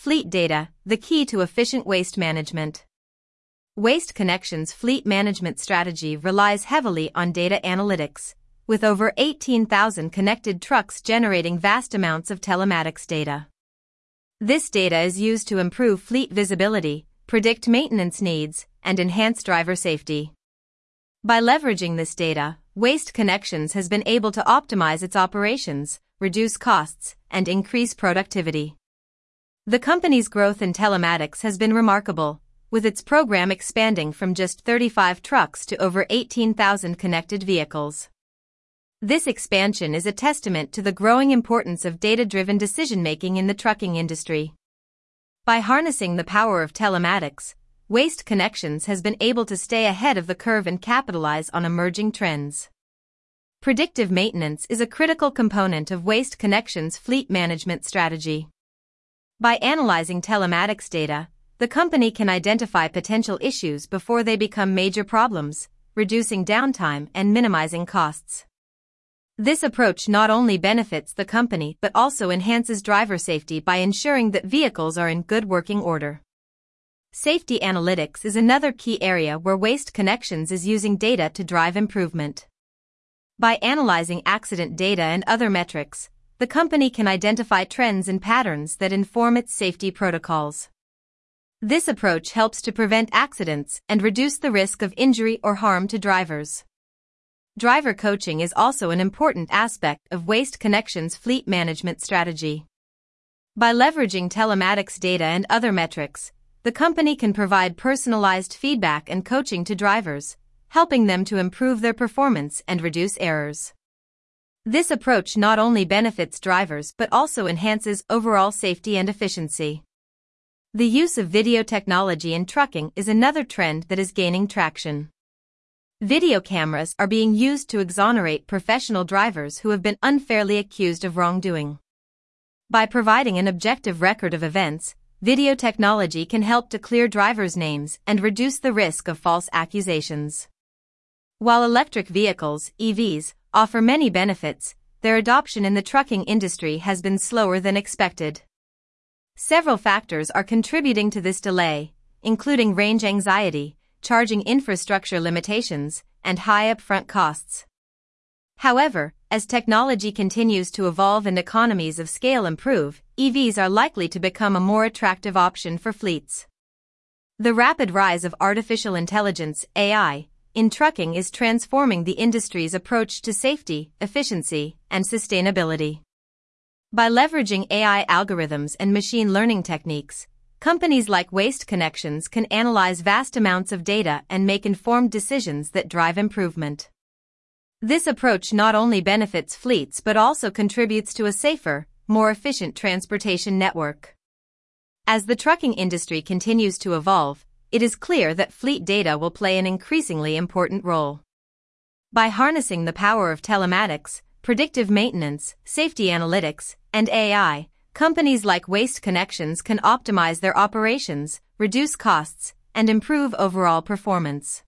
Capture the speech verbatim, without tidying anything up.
Fleet data, the key to efficient waste management. Waste Connections' fleet management strategy relies heavily on data analytics, with over eighteen thousand connected trucks generating vast amounts of telematics data. This data is used to improve fleet visibility, predict maintenance needs, and enhance driver safety. By leveraging this data, Waste Connections has been able to optimize its operations, reduce costs, and increase productivity. The company's growth in telematics has been remarkable, with its program expanding from just thirty-five trucks to over eighteen thousand connected vehicles. This expansion is a testament to the growing importance of data-driven decision-making in the trucking industry. By harnessing the power of telematics, Waste Connections has been able to stay ahead of the curve and capitalize on emerging trends. Predictive maintenance is a critical component of Waste Connections' fleet management strategy. By analyzing telematics data, the company can identify potential issues before they become major problems, reducing downtime and minimizing costs. This approach not only benefits the company but also enhances driver safety by ensuring that vehicles are in good working order. Safety analytics is another key area where Waste Connections is using data to drive improvement. By analyzing accident data and other metrics, the company can identify trends and patterns that inform its safety protocols. This approach helps to prevent accidents and reduce the risk of injury or harm to drivers. Driver coaching is also an important aspect of Waste Connections' fleet management strategy. By leveraging telematics data and other metrics, the company can provide personalized feedback and coaching to drivers, helping them to improve their performance and reduce errors. This approach not only benefits drivers but also enhances overall safety and efficiency. The use of video technology in trucking is another trend that is gaining traction. Video cameras are being used to exonerate professional drivers who have been unfairly accused of wrongdoing. By providing an objective record of events, video technology can help to clear drivers' names and reduce the risk of false accusations. While electric vehicles, E Vs, offer many benefits, their adoption in the trucking industry has been slower than expected. Several factors are contributing to this delay, including range anxiety, charging infrastructure limitations, and high upfront costs. However, as technology continues to evolve and economies of scale improve, E Vs are likely to become a more attractive option for fleets. The rapid rise of artificial intelligence, A I, in trucking is transforming the industry's approach to safety, efficiency, and sustainability. By leveraging A I algorithms and machine learning techniques, companies like Waste Connections can analyze vast amounts of data and make informed decisions that drive improvement. This approach not only benefits fleets but also contributes to a safer, more efficient transportation network. As the trucking industry continues to evolve, it is clear that fleet data will play an increasingly important role. By harnessing the power of telematics, predictive maintenance, safety analytics, and A I, companies like Waste Connections can optimize their operations, reduce costs, and improve overall performance.